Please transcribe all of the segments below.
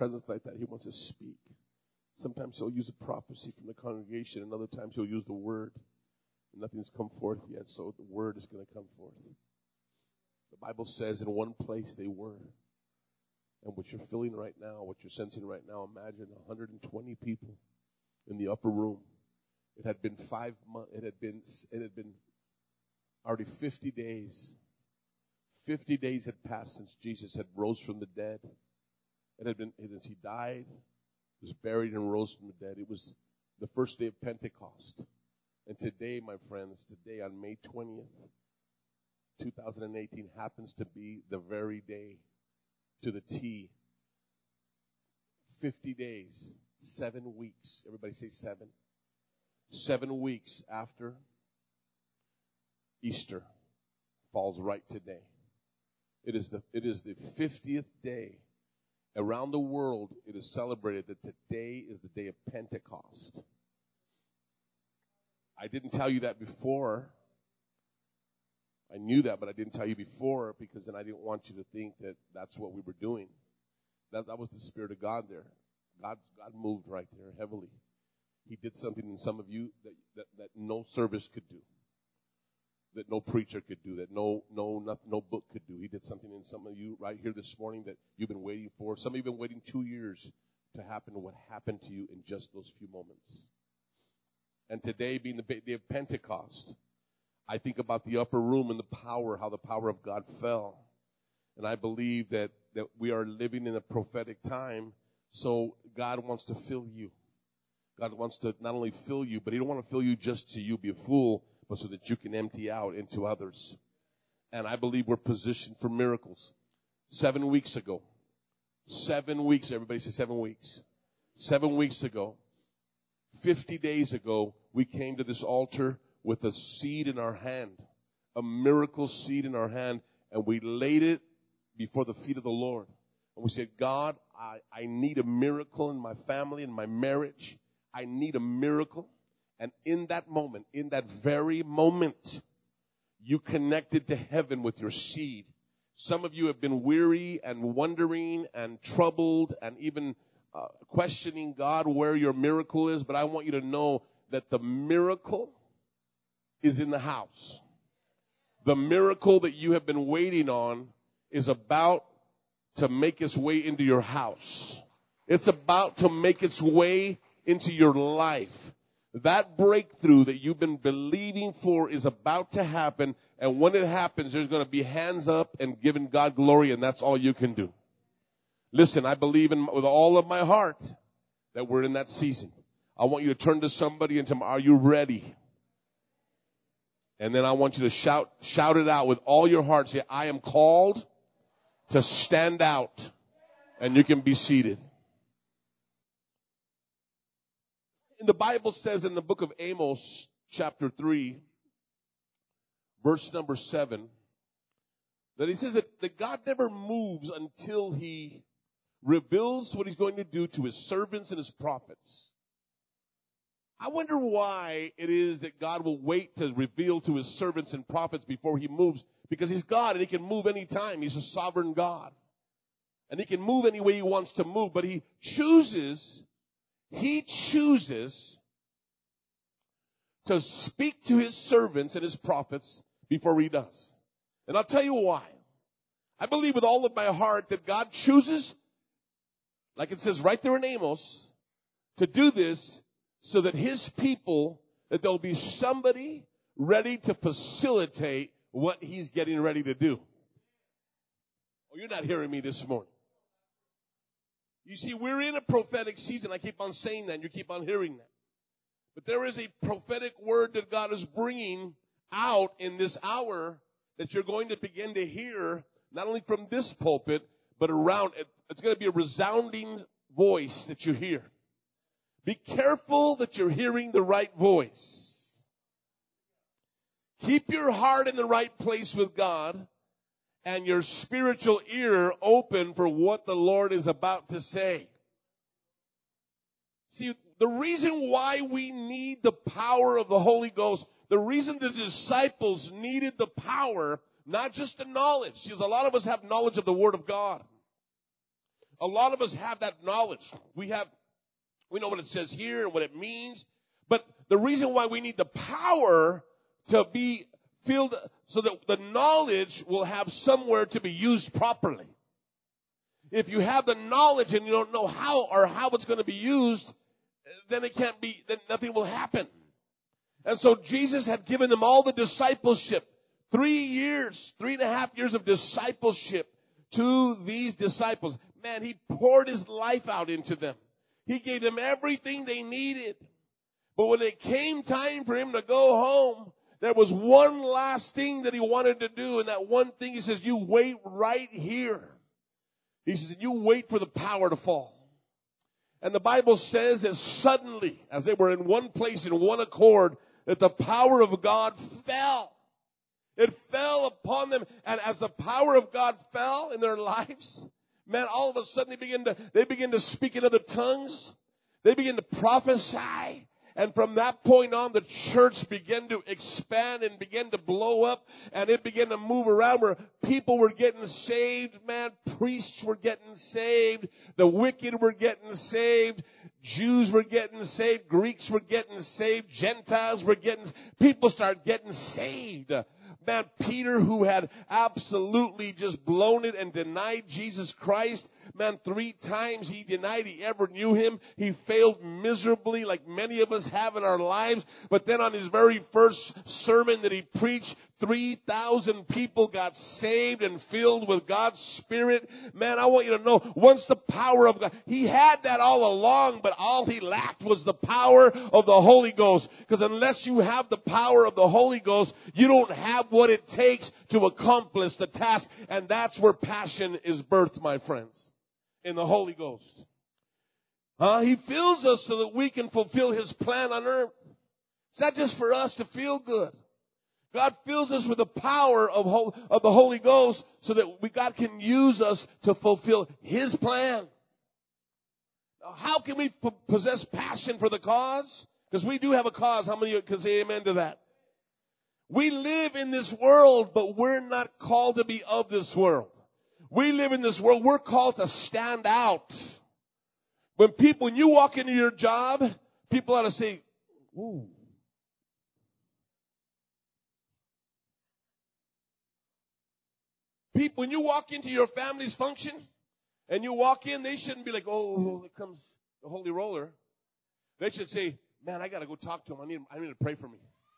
presence like that, he wants to speak. Sometimes he'll use a prophecy from the congregation, and other times he'll use the word. Nothing's come forth yet, so the word is going to come forth. The Bible says in one place they were. And what you're feeling right now, what you're sensing right now, imagine 120 people in the upper room. It had been 5 months. It had been already 50 days. 50 days had passed since Jesus had rose from the dead. He died, was buried, and rose from the dead. It was the first day of Pentecost. And today, my friends, today on May 20th, 2018 happens to be the very day to the T. 50 days, 7 weeks. Everybody say 7. 7 weeks after Easter falls right today. It is the 50th day. Around the world, it is celebrated that today is the day of Pentecost. I didn't tell you that before. I knew that, but I didn't tell you before because then I didn't want you to think that that's what we were doing. That was the Spirit of God there. God moved right there heavily. He did something in some of you that no service could do, that no preacher could do, that no book could do. He did something in some of you right here this morning that you've been waiting for. Some of you have been waiting 2 years to happen to what happened to you in just those few moments. And today being the day of Pentecost, I think about the upper room and the power, how the power of God fell. And I believe that we are living in a prophetic time, so God wants to fill you. God wants to not only fill you, but he don't want to fill you just to you be a fool, but so that you can empty out into others. And I believe we're positioned for miracles. 7 weeks ago, 7 weeks, everybody say 7 weeks. 7 weeks ago, 50 days ago, we came to this altar with a seed in our hand, a miracle seed in our hand, and we laid it before the feet of the Lord. And we said, God, I need a miracle in my family, in my marriage. I need a miracle. And in that moment, in that very moment, you connected to heaven with your seed. Some of you have been weary and wondering and troubled and even questioning God where your miracle is. But I want you to know that the miracle is in the house. The miracle that you have been waiting on is about to make its way into your house. It's about to make its way into your life. That breakthrough that you've been believing for is about to happen. And when it happens, there's going to be hands up and giving God glory, and that's all you can do. Listen, I believe with all of my heart that we're in that season. I want you to turn to somebody and tell them, are you ready? And then I want you to shout it out with all your heart. Say, I am called to stand out. And you can be seated. And the Bible says in the book of Amos, chapter 3, verse number 7, that he says that God never moves until he reveals what he's going to do to his servants and his prophets. I wonder why it is that God will wait to reveal to his servants and prophets before he moves. Because he's God and he can move anytime. He's a sovereign God. And he can move any way he wants to move. But he chooses to speak to his servants and his prophets before he does. And I'll tell you why. I believe with all of my heart that God chooses, like it says right there in Amos, to do this so that his people, that there'll be somebody ready to facilitate what he's getting ready to do. Oh, you're not hearing me this morning. You see, we're in a prophetic season. I keep on saying that, and you keep on hearing that. But there is a prophetic word that God is bringing out in this hour that you're going to begin to hear, not only from this pulpit, but around. It's going to be a resounding voice that you hear. Be careful that you're hearing the right voice. Keep your heart in the right place with God and your spiritual ear open for what the Lord is about to say. See, the reason why we need the power of the Holy Ghost, the reason the disciples needed the power, not just the knowledge, because a lot of us have knowledge of the Word of God. a lot of us have that knowledge. We know what it says here and what it means. But the reason why we need the power to be filled so that the knowledge will have somewhere to be used properly. If you have the knowledge and you don't know how it's going to be used, then then nothing will happen. And so Jesus had given them all the discipleship. 3.5 years of discipleship to these disciples. Man, he poured his life out into them. He gave them everything they needed. But when it came time for him to go home, there was one last thing that he wanted to do. And that one thing, he says, you wait right here. He says, you wait for the power to fall. And the Bible says that suddenly, as they were in one place in one accord, that the power of God fell. It fell upon them. And as the power of God fell in their lives, man, all of a sudden they begin to speak in other tongues. They begin to prophesy. And from that point on, the church began to expand and began to blow up. And it began to move around where people were getting saved. Man, priests were getting saved. The wicked were getting saved. Jews were getting saved. Greeks were getting saved. Gentiles were people started getting saved. Man, Peter, who had absolutely just blown it and denied Jesus Christ, man, 3 times he denied he ever knew him. He failed miserably like many of us have in our lives. But then on his very first sermon that he preached, 3,000 people got saved and filled with God's Spirit. Man, I want you to know, once the power of God, he had that all along, but all he lacked was the power of the Holy Ghost. Because unless you have the power of the Holy Ghost, you don't have what it takes to accomplish the task. And that's where passion is birthed, my friends, in the Holy Ghost. He fills us so that we can fulfill his plan on earth. It's not just for us to feel good. God fills us with the power of the Holy Ghost so that God can use us to fulfill his plan. Now, how can we possess passion for the cause? Because we do have a cause. How many of you can say amen to that? We live in this world, but we're not called to be of this world. We live in this world. We're called to stand out. When you walk into your job, people ought to say, ooh. When you walk into your family's function and you walk in, they shouldn't be like, oh, here comes the holy roller. They should say, man, I got to go talk to him. I need to pray for me.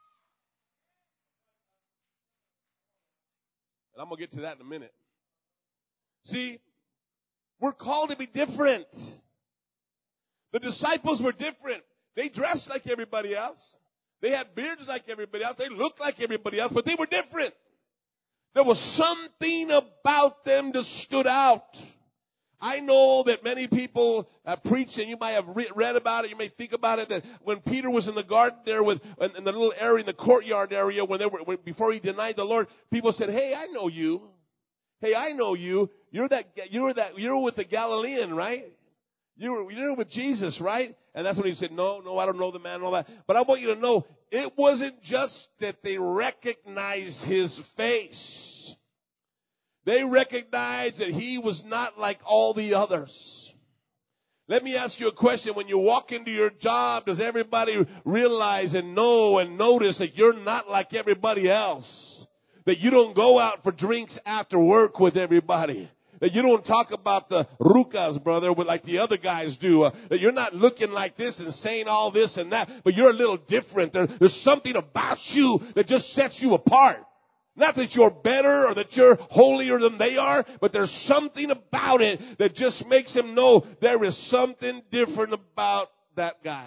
And I'm going to get to that in a minute. See, we're called to be different. The disciples were different. They dressed like everybody else. They had beards like everybody else. They looked like everybody else, but they were different. There was something about them that stood out. I know that many people preach, and you might have read about it, you may think about it, that when Peter was in the garden there in the little area, in the courtyard area, before he denied the Lord, people said, hey, I know you. Hey, I know you. You're with the Galilean, right? You're with Jesus, right? And that's when he said, no, I don't know the man and all that. But I want you to know, it wasn't just that they recognized his face. They recognized that he was not like all the others. Let me ask you a question. When you walk into your job, does everybody realize and know and notice that you're not like everybody else? That you don't go out for drinks after work with everybody? That you don't talk about the rucas, brother, like the other guys do. That you're not looking like this and saying all this and that, but you're a little different. There's something about you that just sets you apart. Not that you're better or that you're holier than they are, but there's something about it that just makes them know there is something different about that guy.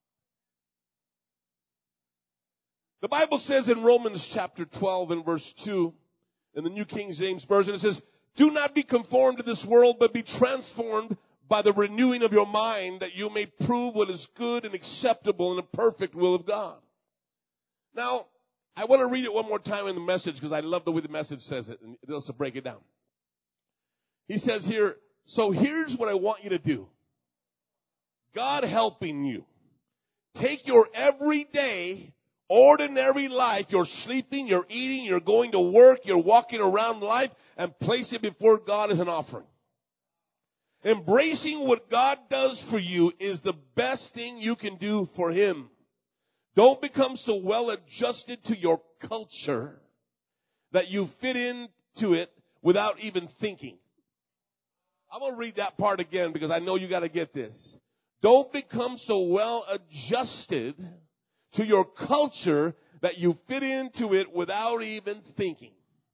The Bible says in Romans chapter 12 and verse 2, in the New King James Version, it says, do not be conformed to this world, but be transformed by the renewing of your mind, that you may prove what is good and acceptable and the perfect will of God. Now, I want to read it one more time in the Message because I love the way the Message says it, and let's break it down. He says here, so here's what I want you to do. God helping you. Take your everyday, ordinary life, you're sleeping, you're eating, you're going to work, you're walking around life, and place it before God as an offering. Embracing what God does for you is the best thing you can do for Him. Don't become so well adjusted to your culture that you fit into it without even thinking. I'm going to read that part again because I know you got to get this. Don't become so well adjusted to your culture that you fit into it without even thinking.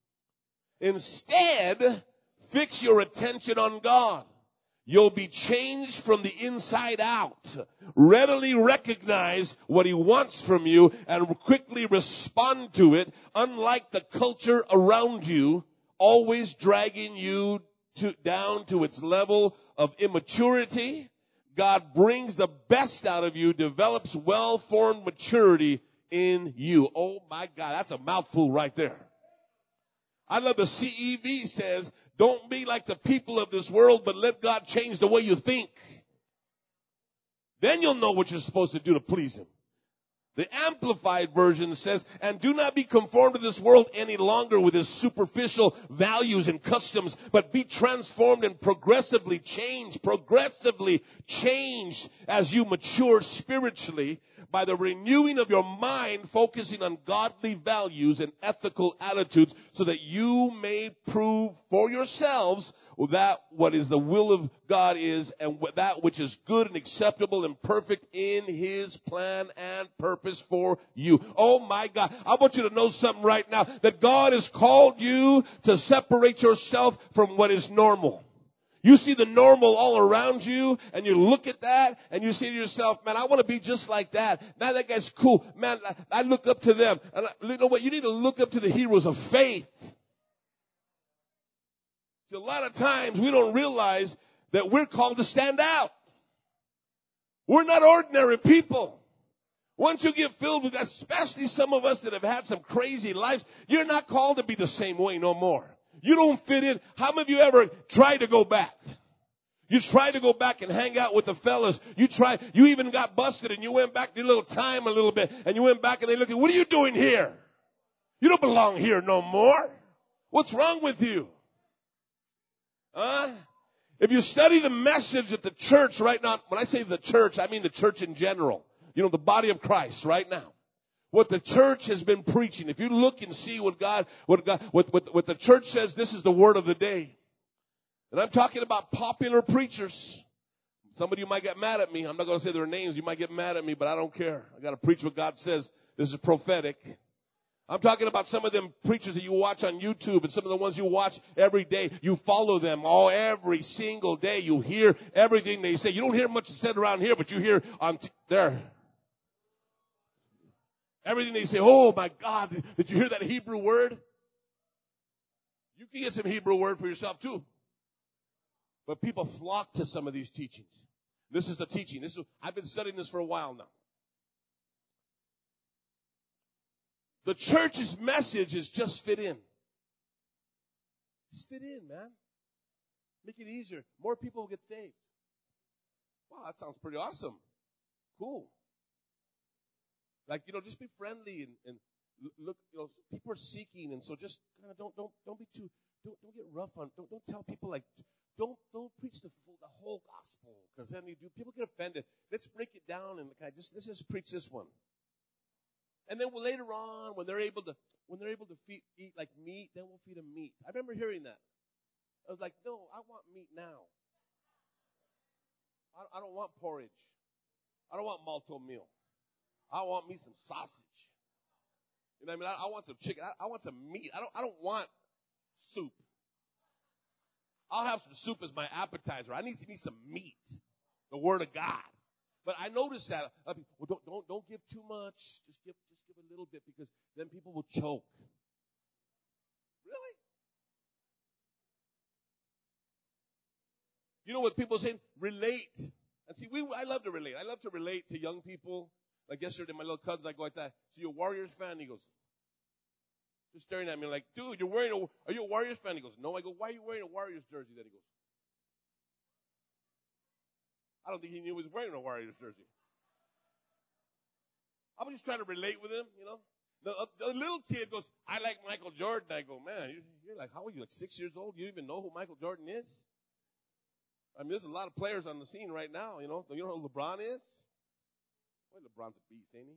Instead, fix your attention on God. You'll be changed from the inside out. Readily recognize what He wants from you and quickly respond to it, unlike the culture around you, always dragging you down to its level of immaturity. God brings the best out of you, develops well-formed maturity in you. Oh my God, that's a mouthful right there. I love the CEV says, don't be like the people of this world, but let God change the way you think. Then you'll know what you're supposed to do to please Him. The Amplified Version says, and do not be conformed to this world any longer with its superficial values and customs, but be transformed and progressively changed as you mature spiritually by the renewing of your mind, focusing on godly values and ethical attitudes so that you may prove for yourselves that what is the will of God is and that which is good and acceptable and perfect in His plan and purpose for you. Oh my God. I want you to know something right now, that God has called you to separate yourself from what is normal. You see the normal all around you, and you look at that, and you say to yourself, man, I want to be just like that. Man, that guy's cool. Man, I look up to them. And you know what? You need to look up to the heroes of faith. See, a lot of times we don't realize that we're called to stand out. We're not ordinary people. Once you get filled with, especially some of us that have had some crazy lives, you're not called to be the same way no more. You don't fit in. How many of you ever tried to go back? You tried to go back and hang out with the fellas. You even got busted and you went back to your little time a little bit and you went back and they looked at, what are you doing here? You don't belong here no more. What's wrong with you? If you study the message at the church right now, when I say the church, I mean the church in general. You know, the body of Christ right now. What the church has been preaching. If you look and see what the church says, this is the word of the day. And I'm talking about popular preachers. Some of you might get mad at me. I'm not going to say their names. You might get mad at me, but I don't care. I got to preach what God says. This is prophetic. I'm talking about some of them preachers that you watch on YouTube and some of the ones you watch every day. You follow them every single day. You hear everything they say. You don't hear much said around here, but you hear there. Everything they say, oh my God, did you hear that Hebrew word? You can get some Hebrew word for yourself too. But people flock to some of these teachings. This is the teaching. I've been studying this for a while now. The church's message is just fit in. Just fit in, man. Make it easier. More people will get saved. Wow, that sounds pretty awesome. Cool. Like, just be friendly and look, people are seeking, and so just kind of don't be too, don't get rough on, don't tell people like, don't preach the whole gospel, because then people get offended. Let's break it down and let's just preach this one. And then later on, when they're able to eat like meat, then we'll feed them meat. I remember hearing that. I was like, no, I want meat now. I don't want porridge. I don't want malto meal. I want me some sausage. You know what I mean? I want some chicken. I want some meat. I don't want soup. I'll have some soup as my appetizer. I need me some meat. The Word of God. But I noticed that. Don't give too much. Just give a little bit, because then people will choke. Really? You know what people say? Relate. And see, I love to relate. I love to relate to young people. Like yesterday, my little cousin, I go like that. So you're a Warriors fan? He goes, just staring at me like, dude, are you a Warriors fan? He goes, no. I go, why are you wearing a Warriors jersey? Then he goes, I don't think he knew he was wearing a Warriors jersey. I was just trying to relate with him, The little kid goes, I like Michael Jordan. I go, man, you're like, how old are you, like 6 years old? You don't even know who Michael Jordan is? I mean, there's a lot of players on the scene right now, you know. You know who LeBron is? Well, LeBron's a beast, ain't he?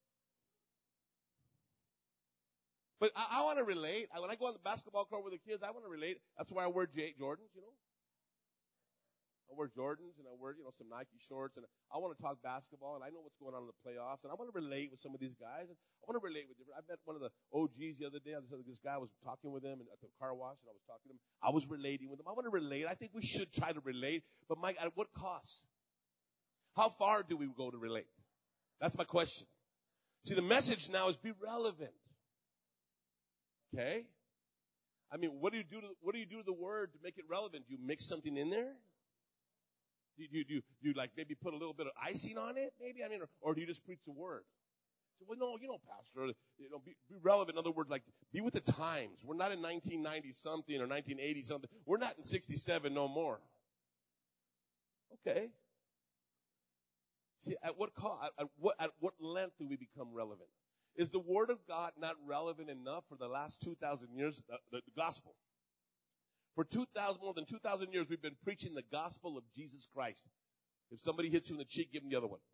But I want to relate. When I go on the basketball court with the kids, I want to relate. That's why I wear Jordans, you know. I wear Jordans and I wear, you know, some Nike shorts, and I want to talk basketball, and I know what's going on in the playoffs, and I want to relate with some of these guys, and I want to relate with different. I met one of the OGs the other day. This guy, I was talking with him at the car wash, and I was talking to him. I was relating with him. I want to relate. I think we should try to relate, but Mike, at what cost? How far do we go to relate? That's my question. See, the message now is be relevant. Okay? I mean, what do you do to the word to make it relevant? Do you mix something in there? Do you like maybe put a little bit of icing on it? Maybe, I mean, or do you just preach the word? So, well, no, you know, Pastor, you know, be relevant. In other words, like, be with the times. We're not in 1990 something or 1980 something. We're not in 67 no more. Okay. See, at what cost? At what length do we become relevant? Is the Word of God not relevant enough for the last 2,000 years? The gospel. For more than 2,000 years, we've been preaching the gospel of Jesus Christ. If somebody hits you in the cheek, give them the other one.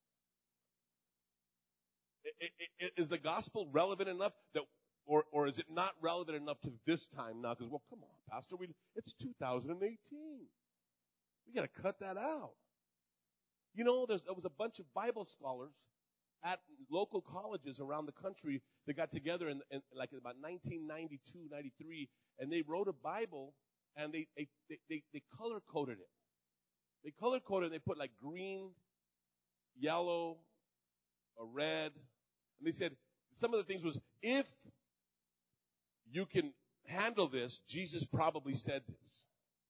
Is the gospel relevant enough or is it not relevant enough to this time now? Because, well, come on, Pastor, it's 2018. We got to cut that out. You know, there was a bunch of Bible scholars at local colleges around the country that got together in like about 1992, 93, and they wrote a Bible, and they color-coded it. They color-coded it, and they put like green, yellow, a red, and they said some of the things was, if you can handle this, Jesus probably said this.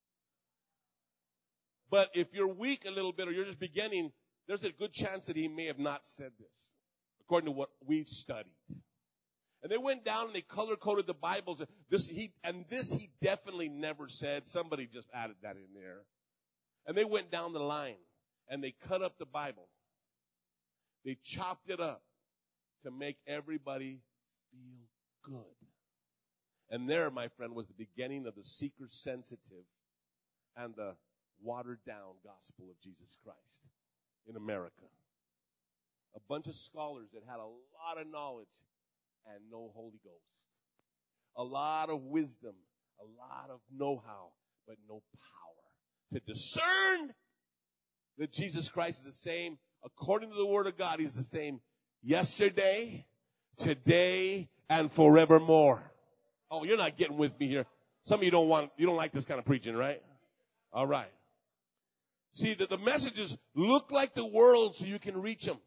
But if you're weak a little bit or you're just beginning, there's a good chance that he may have not said this, according to what we've studied. And they went down and they color-coded the Bibles. This he definitely never said. Somebody just added that in there. And they went down the line and they cut up the Bible. They chopped it up to make everybody feel good. And there, my friend, was the beginning of the seeker-sensitive and the watered-down gospel of Jesus Christ in America. A bunch of scholars that had a lot of knowledge and no Holy Ghost. A lot of wisdom, a lot of know-how, but no power to discern that Jesus Christ is the same. According to the Word of God, He's the same yesterday, today, and forevermore. Oh, you're not getting with me here. Some of you don't like this kind of preaching, right? All right. See, that the messages look like the world so you can reach them.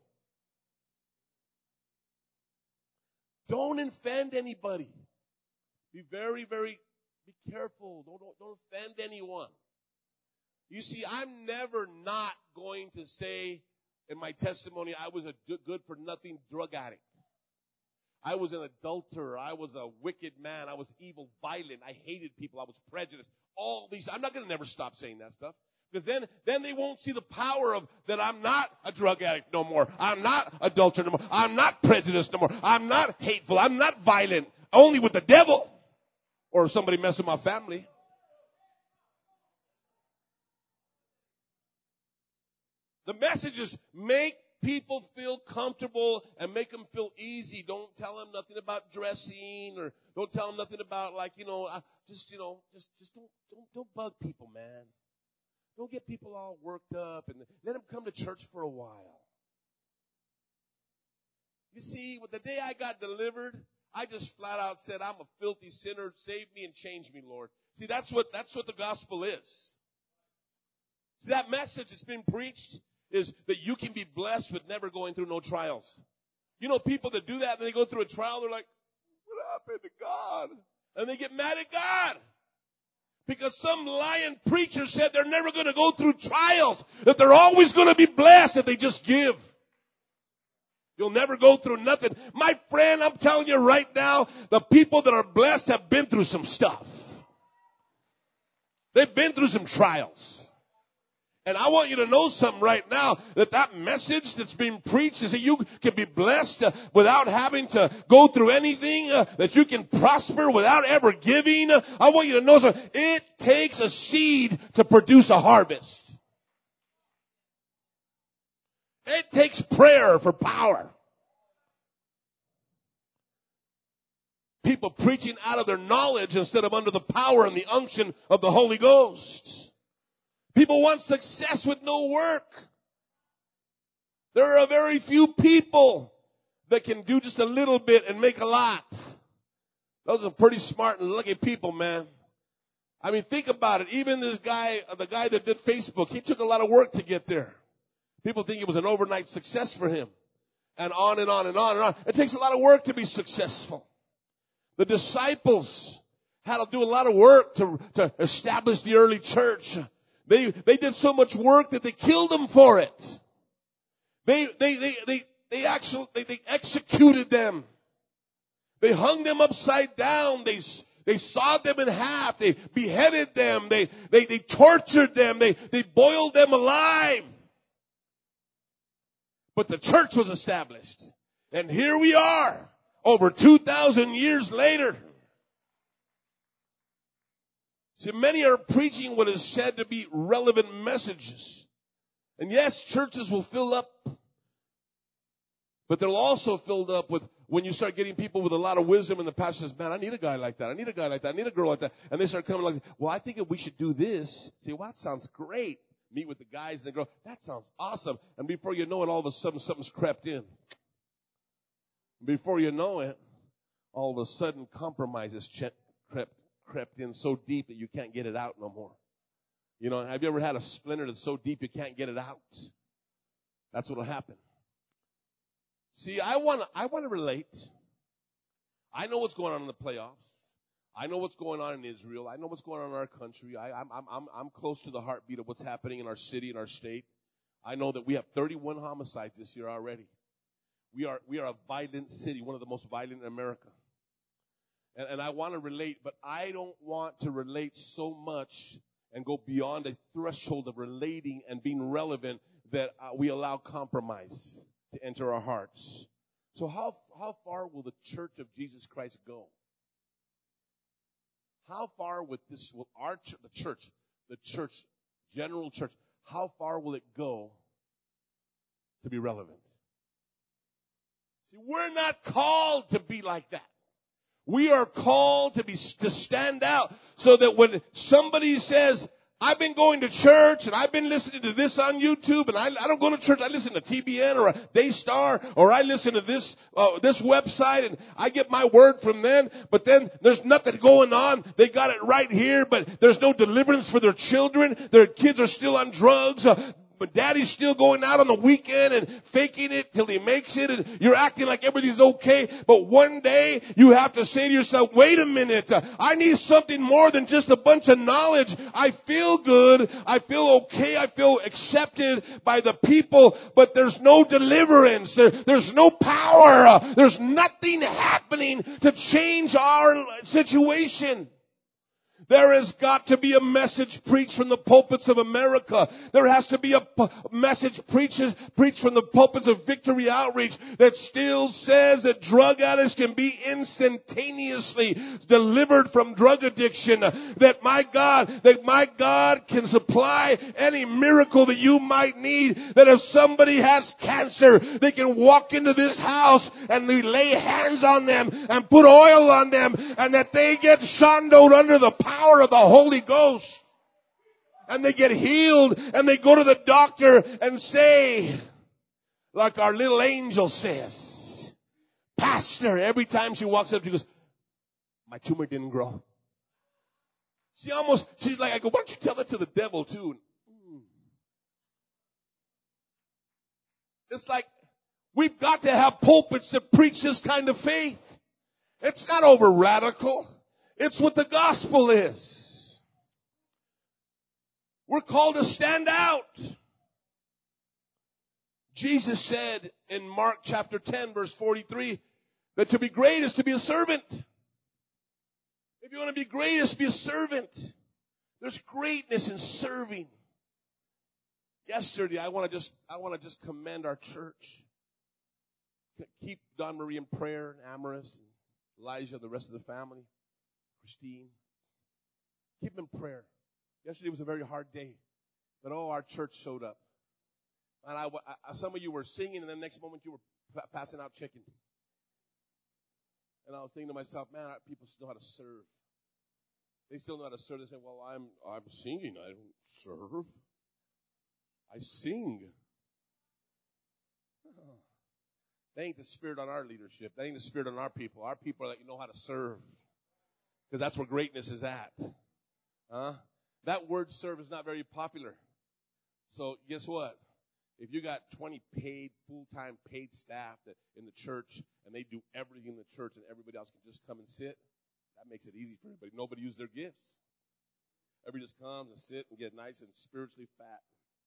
Don't offend anybody. Be very, very, be careful. Don't offend anyone. You see, I'm never not going to say in my testimony I was a good-for-nothing drug addict. I was an adulterer. I was a wicked man. I was evil, violent. I hated people. I was prejudiced. All these. I'm not going to never stop saying that stuff. Because then they won't see the power of that I'm not a drug addict no more. I'm not adulterer no more. I'm not prejudiced no more. I'm not hateful. I'm not violent. Only with the devil or somebody mess with my family. The message is make people feel comfortable and make them feel easy. Don't tell them nothing about dressing or don't tell them nothing about just don't bug people, man. Don't get people all worked up and let them come to church for a while. You see, the day I got delivered, I just flat out said, I'm a filthy sinner. Save me and change me, Lord. See, that's what the gospel is. See, that message that's been preached is that you can be blessed with never going through no trials. You know, people that do that and they go through a trial, they're like, what happened to God? And they get mad at God. Because some lying preacher said they're never going to go through trials, that they're always going to be blessed if they just give. You'll never go through nothing. My friend, I'm telling you right now, the people that are blessed have been through some stuff. They've been through some trials. And I want you to know something right now, that message that's being preached is that you can be blessed without having to go through anything, that you can prosper without ever giving. I want you to know something. It takes a seed to produce a harvest. It takes prayer for power. People preaching out of their knowledge instead of under the power and the unction of the Holy Ghost. People want success with no work. There are very few people that can do just a little bit and make a lot. Those are pretty smart and lucky people, man. I mean, think about it. Even this guy, the guy that did Facebook, he took a lot of work to get there. People think it was an overnight success for him. And on and on and on and on. It takes a lot of work to be successful. The disciples had to do a lot of work to establish the early church. They did so much work that they killed them for it. They executed them. They hung them upside down. They sawed them in half. They beheaded them. They tortured them. They boiled them alive. But the church was established. And here we are, over 2,000 years later. See, many are preaching what is said to be relevant messages. And yes, churches will fill up. But they'll also fill up with, when you start getting people with a lot of wisdom and the pastor says, man, I need a guy like that. I need a guy like that. I need a girl like that. And they start coming like, well, I think we should do this. See, well, that sounds great. Meet with the guys and the girl. That sounds awesome. And before you know it, all of a sudden, something's crept in. Before you know it, all of a sudden, compromise has crept in so deep that you can't get it out no more. You know, have you ever had a splinter that's so deep you can't get it out? That's what'll happen. See, I want to relate. I know what's going on in the playoffs. I know what's going on in Israel. I know what's going on in our country. I'm close to the heartbeat of what's happening in our city and our state. I know that we have 31 homicides this year already. We are a violent city, one of the most violent in America. And I want to relate, but I don't want to relate so much and go beyond a threshold of relating and being relevant that we allow compromise to enter our hearts. So how far will the Church of Jesus Christ go? How far will the church, general church, how far will it go to be relevant? See, we're not called to be like that. We are called to stand out so that when somebody says, I've been going to church and I've been listening to this on YouTube and I don't go to church. I listen to TBN or Daystar or I listen to this website and I get my word from them. But then there's nothing going on. They got it right here, but there's no deliverance for their children. Their kids are still on drugs. But daddy's still going out on the weekend and faking it till he makes it and you're acting like everything's okay. But one day you have to say to yourself, wait a minute, I need something more than just a bunch of knowledge. I feel good. I feel okay. I feel accepted by the people, but there's no deliverance. There's no power. There's nothing happening to change our situation. There has got to be a message preached from the pulpits of America. There has to be a message preached from the pulpits of Victory Outreach that still says that drug addicts can be instantaneously delivered from drug addiction. That my God can supply any miracle that you might need. That if somebody has cancer, they can walk into this house and we lay hands on them and put oil on them and that they get shandoed under the power of the Holy Ghost. And they get healed and they go to the doctor and say, like our little angel says, Pastor, every time she walks up, she goes, my tumor didn't grow. She's like, I go, why don't you tell that to the devil too? It's like, we've got to have pulpits that preach this kind of faith. It's not over radical. It's what the gospel is. We're called to stand out. Jesus said in Mark chapter 10 verse 43 that to be great is to be a servant. If you want to be great, is to be a servant. There's greatness in serving. Yesterday, I want to just commend our church. Keep Don Marie in prayer, and Amaris, and Elijah, and the rest of the family, Christine. Keep them in prayer. Yesterday was a very hard day, but our church showed up. And some of you were singing, and the next moment you were passing out chicken. And I was thinking to myself, man, our people still know how to serve. They still know how to serve. They say, well, I'm singing. I don't serve. I sing. Oh. That ain't the spirit on our leadership. That ain't the spirit on our people. Our people are like, you know how to serve. Because that's where greatness is at. That word serve is not very popular. So guess what? If you got 20 full-time paid staff in the church, and they do everything in the church, and everybody else can just come and sit, that makes it easy for everybody. Nobody uses their gifts. Everybody just comes and sit and get nice and spiritually fat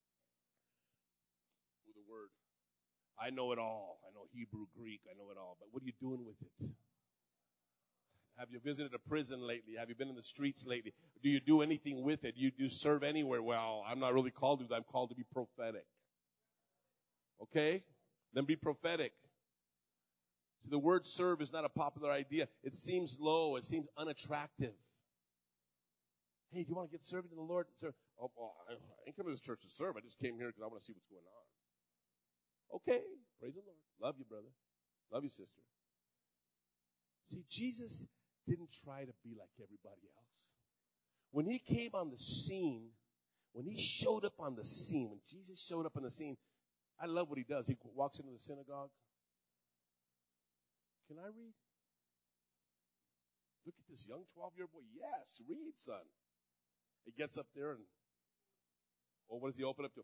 with the word. I know it all. I know Hebrew, Greek. I know it all. But what are you doing with it? Have you visited a prison lately? Have you been in the streets lately? Do you do anything with it? Do you serve anywhere? Well, I'm not really called to that. I'm called to be prophetic. Okay? Then be prophetic. So the word serve is not a popular idea. It seems low. It seems unattractive. Hey, do you want to get serving to the Lord? Oh, well, I ain't coming to this church to serve. I just came here because I want to see what's going on. Okay. Praise the Lord. Love you, brother. Love you, sister. See, Jesus didn't try to be like everybody else. When he came on the scene, when he showed up on the scene, when Jesus showed up on the scene, I love what he does. He walks into the synagogue. Can I read? Look at this young 12-year-old boy. Yes, read, son. He gets up there and, what does he open up to?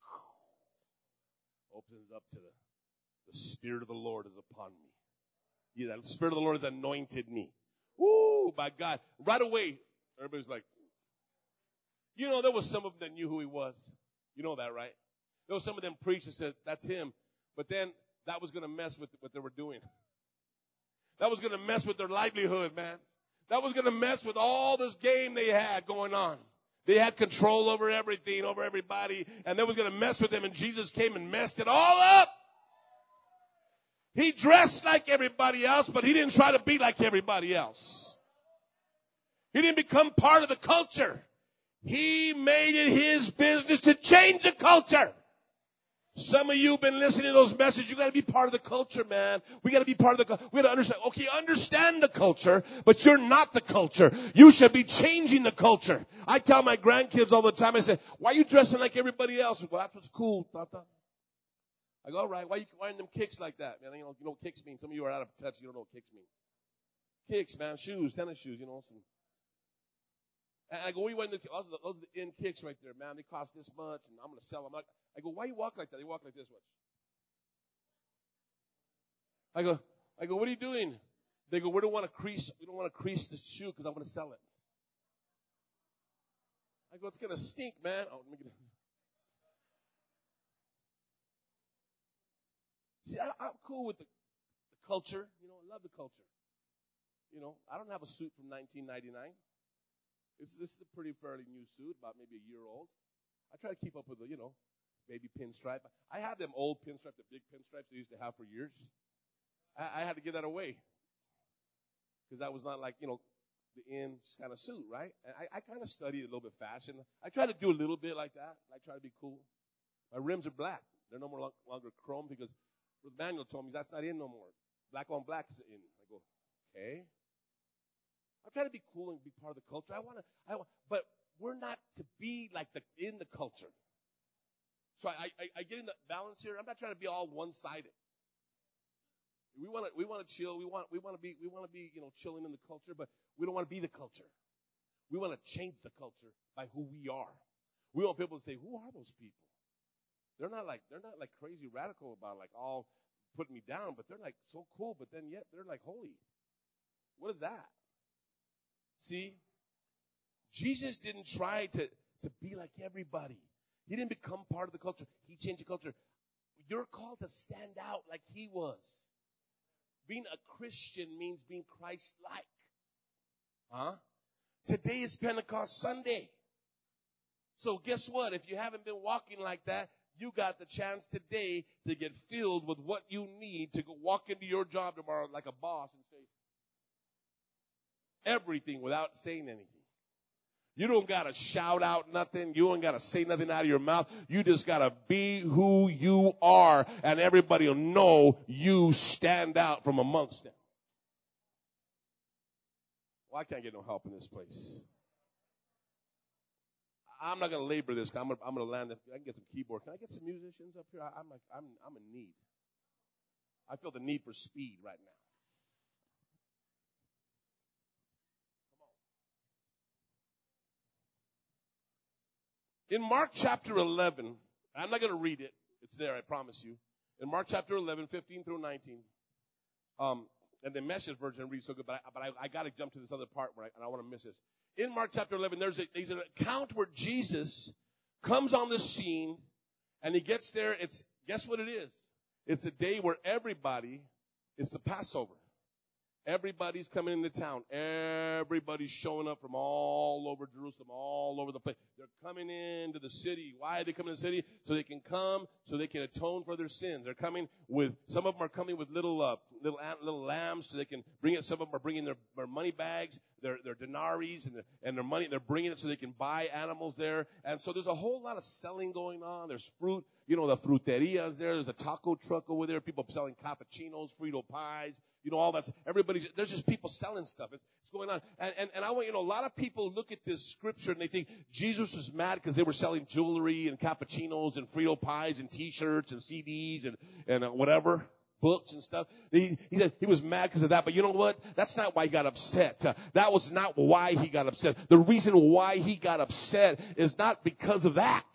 Opens up to the Spirit of the Lord is upon me. Yeah, the Spirit of the Lord has anointed me. Woo, by God. Right away, everybody's like, there was some of them that knew who he was. You know that, right? There was some of them preachers that said, that's him. But then that was going to mess with what they were doing. That was going to mess with their livelihood, man. That was going to mess with all this game they had going on. They had control over everything, over everybody, and that was going to mess with them, and Jesus came and messed it all up. He dressed like everybody else, but he didn't try to be like everybody else. He didn't become part of the culture. He made it his business to change the culture. Some of you have been listening to those messages. You got to be part of the culture, man. We got to be part of the culture. We got to understand. Okay, understand the culture, but you're not the culture. You should be changing the culture. I tell my grandkids all the time, I say, why are you dressing like everybody else? Well, that's what's cool, Tata. I go, all right, why are you wearing them kicks like that? Man, you know what kicks mean. Some of you are out of touch. You don't know what kicks mean. Kicks, man, shoes, tennis shoes, some. And I go, what are you wearing? Those are the in kicks right there, man. They cost this much, and I'm going to sell them. I go, why you walk like that? They walk like this much. I go, what are you doing? They go, we don't want to crease the shoe because I want to sell it. I go, it's going to stink, man. Oh, let me get it. See, I'm cool with the culture. I love the culture. I don't have a suit from 1999. This is a pretty fairly new suit, about maybe a year old. I try to keep up with the, baby pinstripe. I have them old pinstripe, the big pinstripes they used to have for years. I had to give that away because that was not like, the in kind of suit, right? And I kind of studied a little bit fashion. I try to do a little bit like that. I try to be cool. My rims are black. They're no more longer chrome because Manuel told me that's not in no more. Black on black is in. I go, okay. I'm trying to be cool and be part of the culture. But we're not to be like in the culture. So I get in the balance here. I'm not trying to be all one-sided. We want to chill. We want to be chilling in the culture, but we don't want to be the culture. We want to change the culture by who we are. We want people to say, who are those people? They're not like crazy radical about like all putting me down, but they're like so cool, but then yet they're like holy. What is that? See, Jesus didn't try to be like everybody. He didn't become part of the culture. He changed the culture. You're called to stand out like he was. Being a Christian means being Christ-like. Today is Pentecost Sunday. So guess what? If you haven't been walking like that, you got the chance today to get filled with what you need to go walk into your job tomorrow like a boss and say everything without saying anything. You don't got to shout out nothing. You don't got to say nothing out of your mouth. You just got to be who you are, and everybody will know you stand out from amongst them. Well, I can't get no help in this place. I'm not going to labor this. I'm going to land it. I can get some keyboard. Can I get some musicians up here? I'm in need. I feel the need for speed right now. In Mark chapter 11, I'm not going to read it. It's there, I promise you. In Mark chapter 11, 15 through 19, and the Message version reads so good, but I got to jump to this other part where I don't want to miss this. In Mark chapter 11, there's an account where Jesus comes on the scene, and he gets there. Guess what it is? It's a day where it's the Passover. Everybody's coming into town. Everybody's showing up from all over Jerusalem, all over the place. They're coming into the city. Why are they coming to the city? So they can come, so they can atone for their sins. They're coming some of them are coming with little lambs, so they can bring it. Some of them are bringing their money bags, their denaries, and their money. They're bringing it so they can buy animals there. And so there's a whole lot of selling going on. There's fruit. The fruteria's there. There's a taco truck over there. People selling cappuccinos, Frito pies. All that's, there's just people selling stuff. It's going on. And I want a lot of people look at this scripture and they think Jesus was mad because they were selling jewelry and cappuccinos and Frito pies and t-shirts and CDs and whatever, books and stuff. He said he was mad because of that, but you know what? That's not why he got upset. That was not why he got upset. The reason why he got upset is not because of that.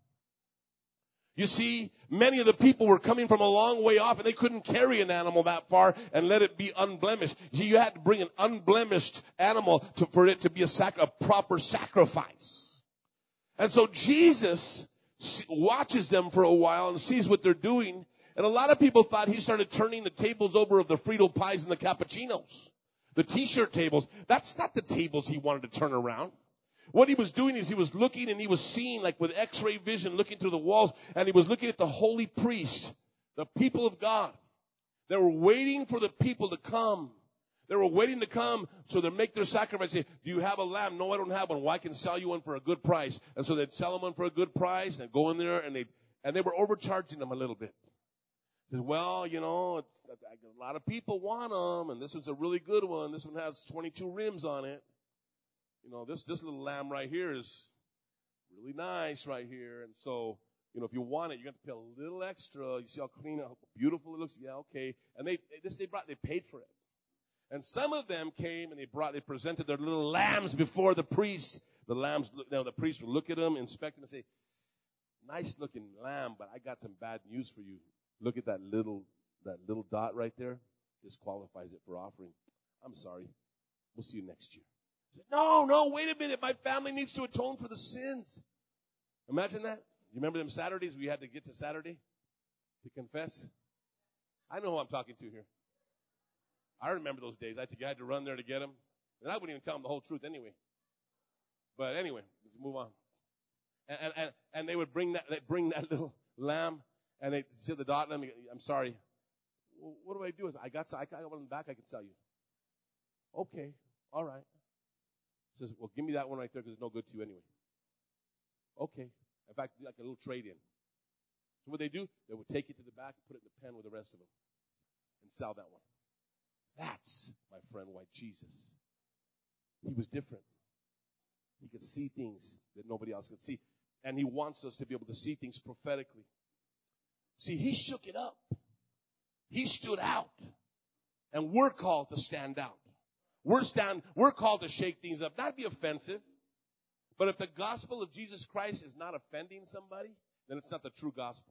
You see, many of the people were coming from a long way off and they couldn't carry an animal that far and let it be unblemished. See, you had to bring an unblemished animal for it to be a proper sacrifice. And so Jesus watches them for a while and sees what they're doing. And a lot of people thought he started turning the tables over of the Frito pies and the cappuccinos. The t-shirt tables. That's not the tables he wanted to turn around. What he was doing is he was looking and he was seeing like with x-ray vision looking through the walls, and he was looking at the holy priest, the people of God. They were waiting for the people to come. They were waiting to come so they make their sacrifice. Say, do you have a lamb? No, I don't have one. Well, I can sell you one for a good price. And so they'd sell them one for a good price and go in there and they were overcharging them a little bit. Said, well, a lot of people want them, and this one's a really good one. This one has 22 rims on it. This little lamb right here is really nice right here. And so, if you want it, you have to pay a little extra. You see how clean, how beautiful it looks? Yeah, okay. And they paid for it. And some of them came and they presented their little lambs before the priest. The priest would look at them, inspect them, and say, nice looking lamb, but I got some bad news for you. Look at that little dot right there. Disqualifies it for offering. I'm sorry. We'll see you next year. No, wait a minute. My family needs to atone for the sins. Imagine that. You remember them Saturdays? We had to get to Saturday to confess. I know who I'm talking to here. I remember those days. I had to run there to get them. And I wouldn't even tell them the whole truth anyway. But anyway, let's move on. And they would bring that little lamb, and they see the dot, and I'm sorry. Well, what do I do? I got one in the back I can sell you. Okay, all right. Says, well, give me that one right there because it's no good to you anyway. Okay. In fact, like a little trade-in. So what they do, they would take it to the back and put it in the pen with the rest of them and sell that one. That's, my friend, why Jesus. He was different. He could see things that nobody else could see. And he wants us to be able to see things prophetically. See, he shook it up. He stood out. And we're called to stand out. We're called to shake things up, not be offensive. But if the gospel of Jesus Christ is not offending somebody, then it's not the true gospel.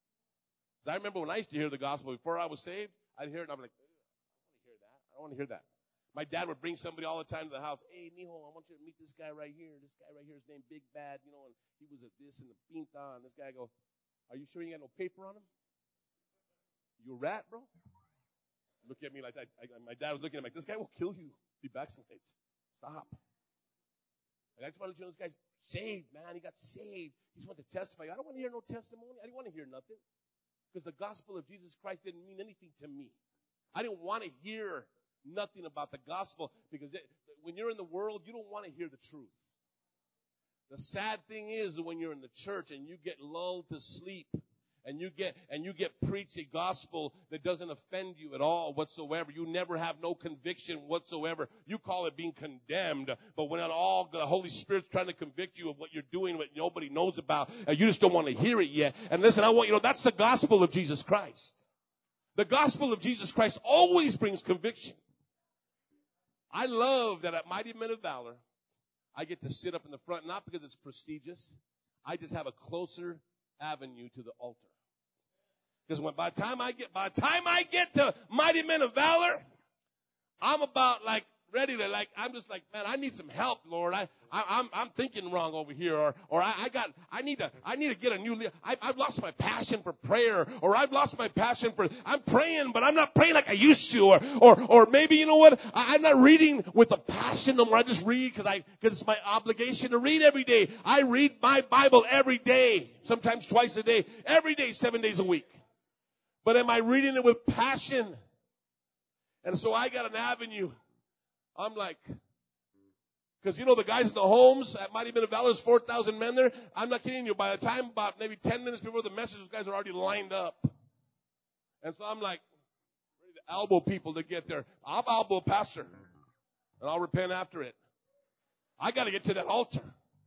I remember when I used to hear the gospel before I was saved, I'd hear it and I'd be like, I don't want to hear that. My dad would bring somebody all the time to the house. Hey, mijo, I want you to meet this guy right here. This guy right here is named Big Bad, and he was at this and the pinta. And this guy go, are you sure you got no paper on him? You a rat, bro? Look at me like that. My dad was looking at me like, this guy will kill you if he backslides. Stop. I just want to let you know this guy's saved, man. He got saved. He just wanted to testify. I don't want to hear no testimony. I didn't want to hear nothing. Because the gospel of Jesus Christ didn't mean anything to me. I didn't want to hear nothing about the gospel. Because when you're in the world, you don't want to hear the truth. The sad thing is that when you're in the church and you get lulled to sleep, and you get preached a gospel that doesn't offend you at all whatsoever. You never have no conviction whatsoever. You call it being condemned. But when at all the Holy Spirit's trying to convict you of what you're doing, what nobody knows about, and you just don't want to hear it yet. And listen, I want you to know that's the gospel of Jesus Christ. The gospel of Jesus Christ always brings conviction. I love that at Mighty Men of Valor, I get to sit up in the front, not because it's prestigious. I just have a closer avenue to the altar. Because by the time I get to Mighty Men of Valor, I'm about like ready to I'm just like, man, I need some help, Lord. I'm thinking wrong over here, or I need to get a new. I've lost my passion for prayer, or I've lost my passion for. I'm praying, but I'm not praying like I used to, or maybe you know what? I'm not reading with a passion no more. I just read because it's my obligation to read every day. I read my Bible every day, sometimes twice a day, every day, 7 days a week. But am I reading it with passion? And so I got an avenue. I'm like, because you know the guys in the homes at Mighty Men of Valor, there's 4,000 men there. I'm not kidding you. By the time about maybe 10 minutes before the message, those guys are already lined up. And so I'm like, ready to elbow people to get there. I'll elbow a pastor, and I'll repent after it. I got to get to that altar.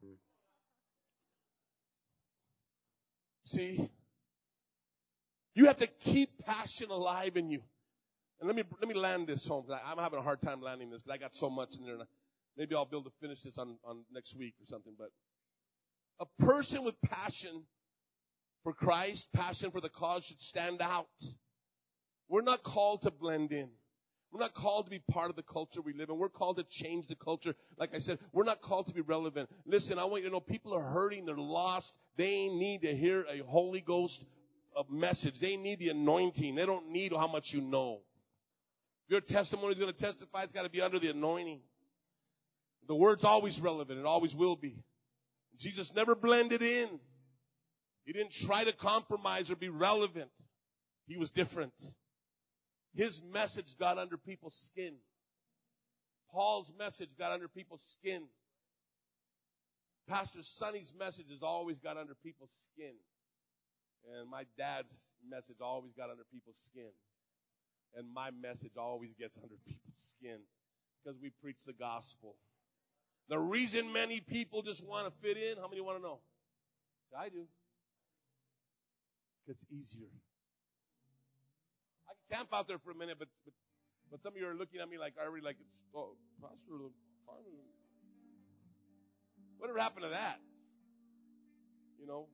See? You have to keep passion alive in you. And let me land this home. I'm having a hard time landing this because I got so much in there. And maybe I'll be able to finish this on next week or something. But a person with passion for Christ, passion for the cause should stand out. We're not called to blend in. We're not called to be part of the culture we live in. We're called to change the culture. Like I said, we're not called to be relevant. Listen, I want you to know people are hurting. They're lost. They need to hear a Holy Ghost message. They need the anointing. They don't need how much you know. If your testimony is going to testify, it's got to be under the anointing. The word's always relevant. It always will be. Jesus never blended in. He didn't try to compromise or be relevant. He was different. His message got under people's skin. Paul's message got under people's skin. Pastor Sonny's message has always got under people's skin. And my dad's message always got under people's skin. And my message always gets under people's skin because we preach the gospel. The reason many people just want to fit in, how many want to know? I do. It's easier. I can camp out there for a minute, but some of you are looking at me like I already like it's Pastor. Whatever happened to that? You know.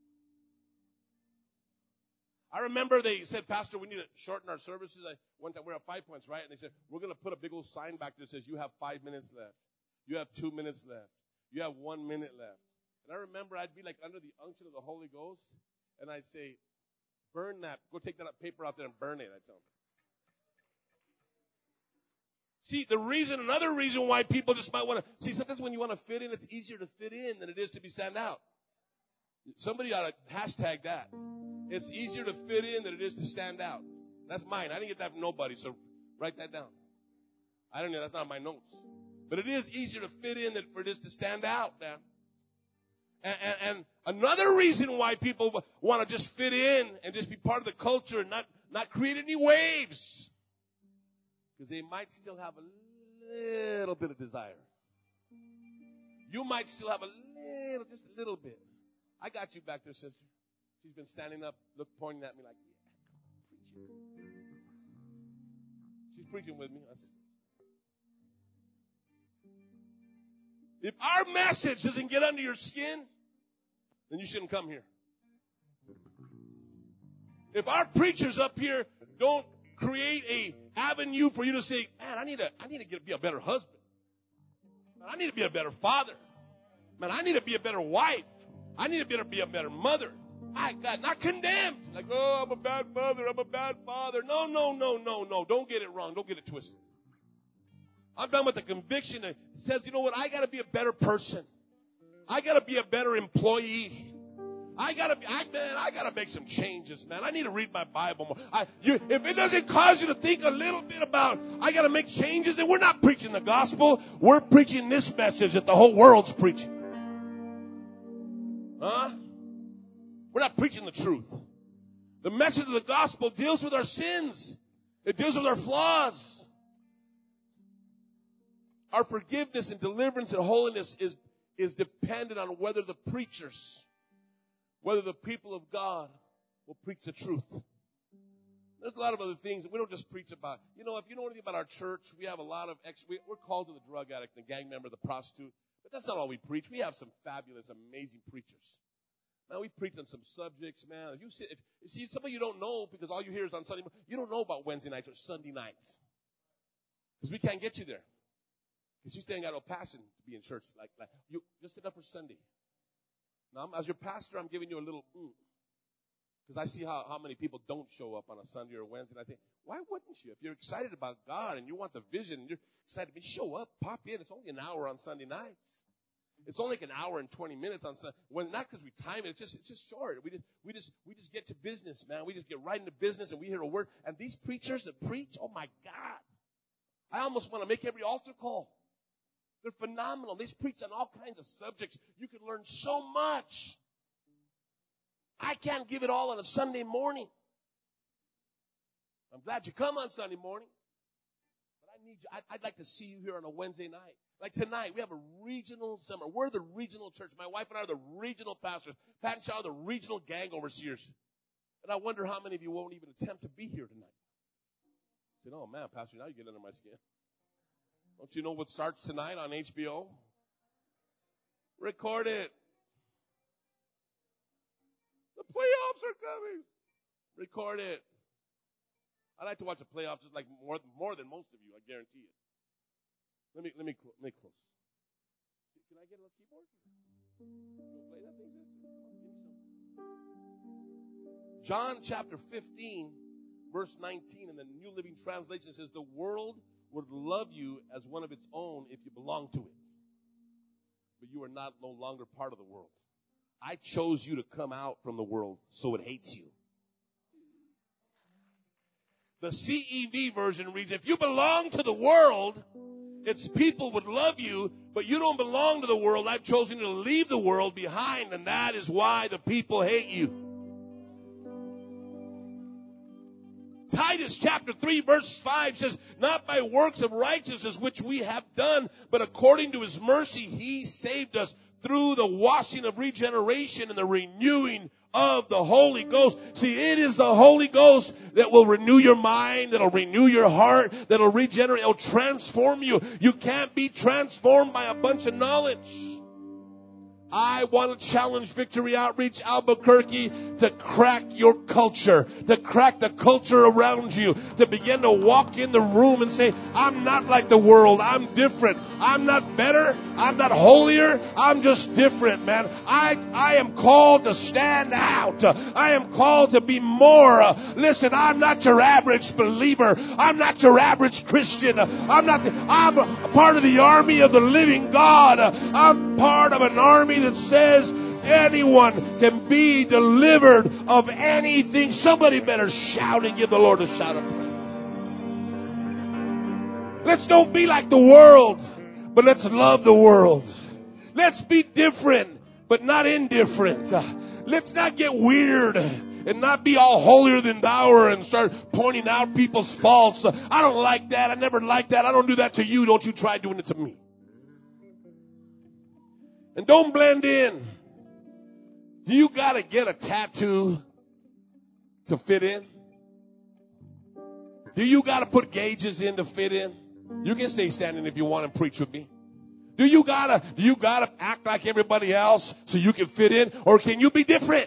I remember they said, Pastor, we need to shorten our services. One time we were at 5 Points, right? And they said, we're going to put a big old sign back there that says, you have 5 minutes left. You have 2 minutes left. You have 1 minute left. And I remember I'd be like under the unction of the Holy Ghost, and I'd say, burn that. Go take that paper out there and burn it, I tell them. See, another reason why people just might want to, see, sometimes when you want to fit in, it's easier to fit in than it is to be stand out. Somebody ought to hashtag that. It's easier to fit in than it is to stand out. That's mine. I didn't get that from nobody, so write that down. I don't know. That's not my notes. But it is easier to fit in than for it is to stand out, man. And another reason why people want to just fit in and just be part of the culture and not create any waves, because they might still have a little bit of desire. You might still have just a little bit. I got you back there, sister. She's been standing up, pointing at me like, yeah, preaching. She's preaching with me. If our message doesn't get under your skin, then you shouldn't come here. If our preachers up here don't create a avenue for you to say, man, I need to be a better husband. Man, I need to be a better father. Man, I need to be a better wife. I need to be a better mother. My God, not condemned. Like, oh, I'm a bad mother. I'm a bad father. No. Don't get it wrong. Don't get it twisted. I'm done with the conviction that says, you know what? I got to be a better person. I got to be a better employee. I gotta make some changes, man. I need to read my Bible more. If it doesn't cause you to think a little bit about, I gotta make changes, then we're not preaching the gospel. We're preaching this message that the whole world's preaching. Huh? We're not preaching the truth. The message of the gospel deals with our sins. It deals with our flaws. Our forgiveness and deliverance and holiness is dependent on whether the preachers, whether the people of God will preach the truth. There's a lot of other things that we don't just preach about. You know, if you know anything about our church, we have a lot of we're called to the drug addict, the gang member, the prostitute. But that's not all we preach. We have some fabulous, amazing preachers. Man, we preach on some subjects, man. You see, some of you don't know because all you hear is on Sunday. You don't know about Wednesday nights or Sunday nights. Because we can't get you there. Because you still ain't got no passion to be in church. Like you just enough for Sunday. Now, as your pastor, I'm giving you a little because I see how many people don't show up on a Sunday or a Wednesday. And I think, why wouldn't you? If you're excited about God and you want the vision and you're excited, show up, pop in. It's only an hour on Sunday nights. It's only like an hour and 20 minutes on Sunday. Not because we time it. It's just short. We just get to business, man. We just get right into business and we hear a word. And these preachers that preach, oh my God, I almost want to make every altar call. They're phenomenal. They preach on all kinds of subjects. You can learn so much. I can't give it all on a Sunday morning. I'm glad you come on Sunday morning. But I need you. I'd like to see you here on a Wednesday night. Like tonight, we have a regional summer. We're the regional church. My wife and I are the regional pastors. Pat and Shaw are the regional gang overseers. And I wonder how many of you won't even attempt to be here tonight. I said, oh man, Pastor, now you get under my skin. Don't you know what starts tonight on HBO? Record it. The playoffs are coming. Record it. I like to watch the playoffs just like more than most of you, I guarantee it. Let me close. Can I get a little keyboard? You play that thing, sister? Give me some. John chapter 15, verse 19 in the New Living Translation says, the world would love you as one of its own if you belong to it. But you are no longer part of the world. I chose you to come out from the world, so it hates you. The CEV version reads, if you belong to the world, its people would love you, but you don't belong to the world. I've chosen you to leave the world behind, and that is why the people hate you. Titus chapter 3 verse 5 says, not by works of righteousness which we have done, but according to his mercy he saved us through the washing of regeneration and the renewing of the Holy Ghost. See, it is the Holy Ghost that will renew your mind, that'll renew your heart, that'll regenerate, it'll transform you. You can't be transformed by a bunch of knowledge. I want to challenge Victory Outreach Albuquerque to crack your culture, to crack the culture around you, to begin to walk in the room and say, I'm not like the world. I'm different. I'm not better. I'm not holier. I'm just different, man. I am called to stand out. I am called to be more. Listen, I'm not your average believer. I'm not your average Christian. I'm a part of the army of the living God. I'm part of an army that says anyone can be delivered of anything. Somebody better shout and give the Lord a shout of praise. Let's don't be like the world, but let's love the world. Let's be different, but not indifferent. Let's not get weird and not be all holier than thou and start pointing out people's faults. I don't like that. I never liked that. I don't do that to you. Don't you try doing it to me. And don't blend in. Do you got to get a tattoo to fit in? Do you got to put gauges in to fit in? You can stay standing if you want and preach with me. Do you gotta act like everybody else so you can fit in? Or can you be different?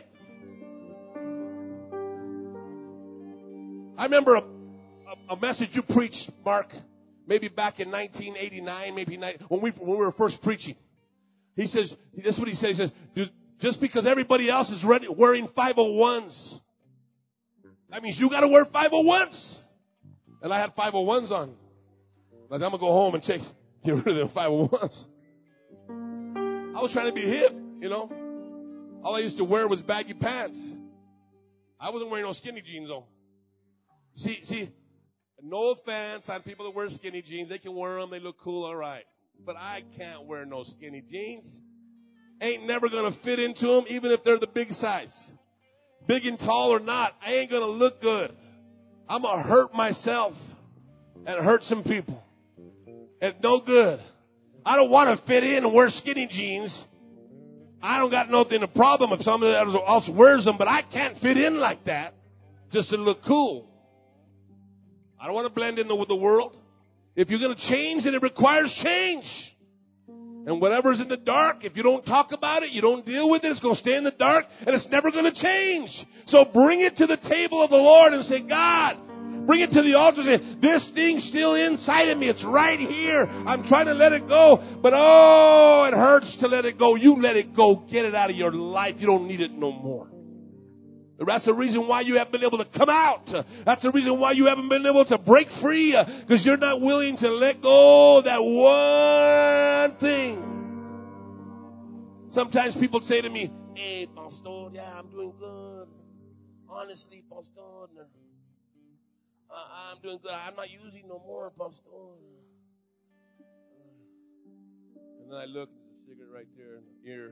I remember a message you preached, Mark, maybe back in 1989, when we were first preaching. He says, that's what he says. He says, just because everybody else is wearing 501s, that means you got to wear 501s. And I had 501s on. I said, I'm going to go home and get rid of them 501s. I was trying to be hip, you know. All I used to wear was baggy pants. I wasn't wearing no skinny jeans though. See, no offense on people that wear skinny jeans. They can wear them. They look cool, all right. But I can't wear no skinny jeans. Ain't never going to fit into them, even if they're the big size. Big and tall or not, I ain't going to look good. I'm going to hurt myself and hurt some people. It's no good. I don't want to fit in and wear skinny jeans. I don't got nothing a problem if somebody else wears them, but I can't fit in like that just to look cool. I don't want to blend in with the world. If you're going to change, then it requires change. And whatever's in the dark, if you don't talk about it, you don't deal with it, it's going to stay in the dark, and it's never going to change. So bring it to the table of the Lord and say, God, bring it to the altar and say, this thing's still inside of me. It's right here. I'm trying to let it go, but oh, it hurts to let it go. You let it go. Get it out of your life. You don't need it no more. That's the reason why you haven't been able to come out. That's the reason why you haven't been able to break free, because you're not willing to let go of that one thing. Sometimes people say to me, hey, Pastor, yeah, I'm doing good. Honestly, Pastor, I'm doing good. I'm not using no more, Pastor. And then I look, there's a cigarette right there in the ear.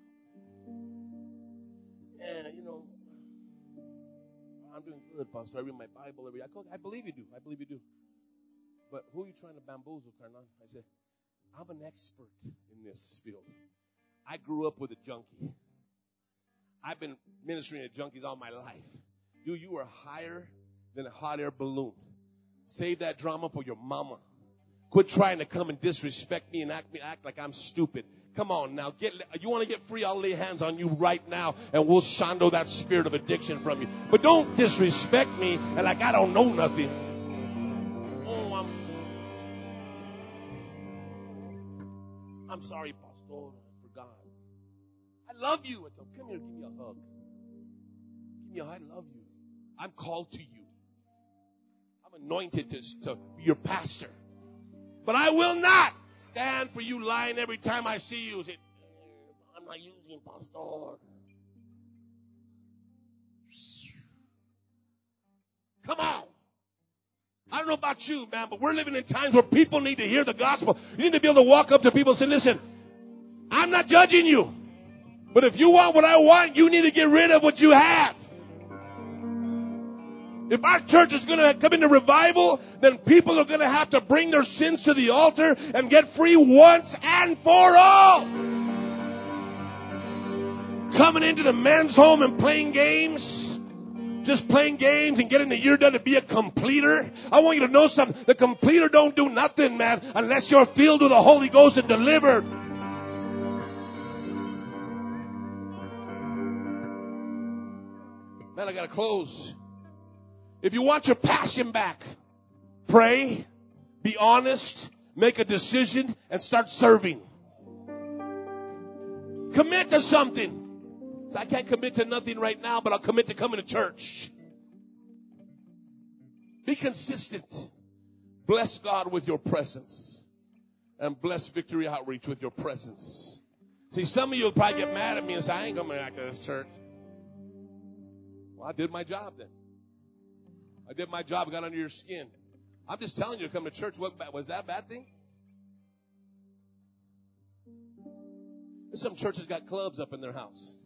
And, you know, I'm doing good, Pastor. I read my Bible every day. I believe you do. I believe you do. But who are you trying to bamboozle, Carnal? I said, I'm an expert in this field. I grew up with a junkie. I've been ministering to junkies all my life. Dude, you are higher than a hot air balloon. Save that drama for your mama. Quit trying to come and disrespect me and act like I'm stupid. Come on now. You want to get free? I'll lay hands on you right now and we'll shondo that spirit of addiction from you. But don't disrespect me and like I don't know nothing. Oh, I'm sorry, Pastor. I forgot. I love you. Come here, give me a hug. Give me a hug. I love you. I'm called to you. I'm anointed to be your pastor. But I will not stand for you lying every time I see you. Say, I'm not using Pastor. Come on. I don't know about you, man, but we're living in times where people need to hear the gospel. You need to be able to walk up to people and say, listen, I'm not judging you. But if you want what I want, you need to get rid of what you have. If our church is going to come into revival, then people are going to have to bring their sins to the altar and get free once and for all. Coming into the men's home and playing games, just playing games and getting the year done to be a completer. I want you to know something. The completer don't do nothing, man, unless you're filled with the Holy Ghost and delivered. Man, I got to close. If you want your passion back, pray, be honest, make a decision, and start serving. Commit to something. So I can't commit to nothing right now, but I'll commit to coming to church. Be consistent. Bless God with your presence. And bless Victory Outreach with your presence. See, some of you will probably get mad at me and say, I ain't coming back to this church. Well, I did my job then. I did my job, got under your skin. I'm just telling you to come to church. Was that a bad thing? Some churches got clubs up in their house.